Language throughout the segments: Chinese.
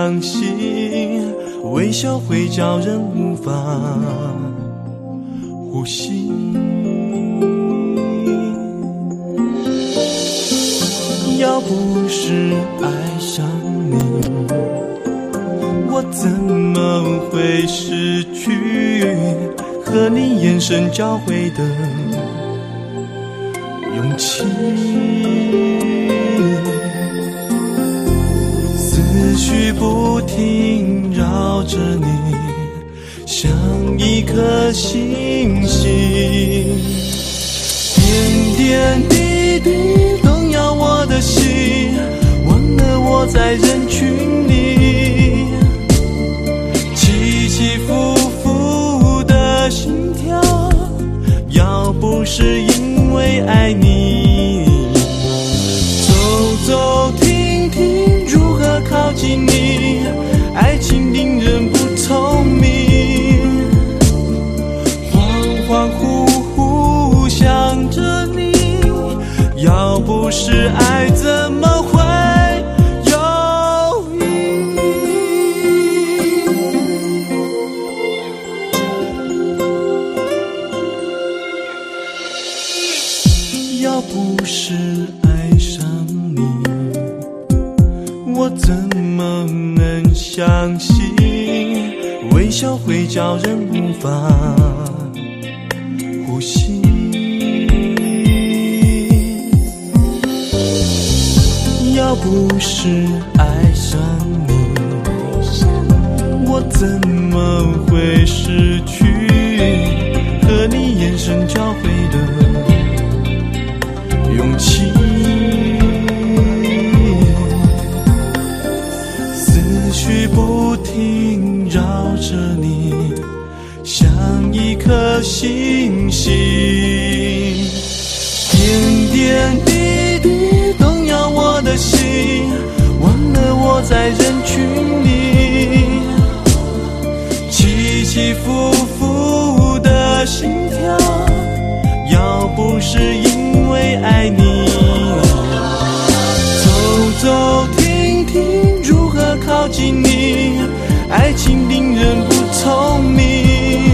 相信，微笑会叫人无法呼吸。要不是爱上你，我怎么会失去和你眼神交汇的勇气？思绪不停绕着你，像一颗星星，点点滴滴动摇我的心，忘了我在人群里，起起伏伏的心跳，要不是因为爱你，走走停停如何靠近你，爱情令人不聪明，恍恍惚惚想着你，要不是爱怎么会有意义？要不是爱上你，我怎么能相信微笑会叫人无法呼吸？要不是爱上你，我怎么会失去和你眼神交汇的勇气？思绪不停绕着你，像一颗星星，点点滴滴动摇我的心，忘了我在人群里，起起伏伏的心跳，要不是因为爱你，走走停停如何靠近你，爱情令人不聪明，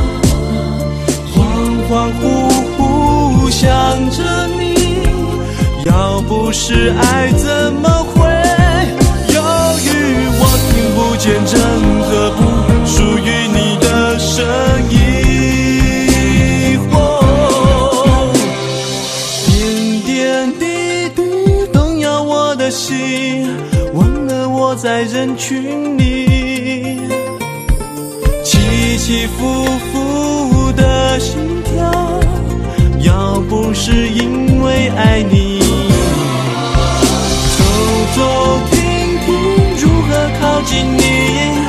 恍恍惚惚想着你，要不是爱怎么会犹豫？我听不见任何不属于你的声音，点点滴滴动摇我的心，忘了我在人群里，起起伏伏的心跳，要不是因为爱你，走走停停如何靠近你，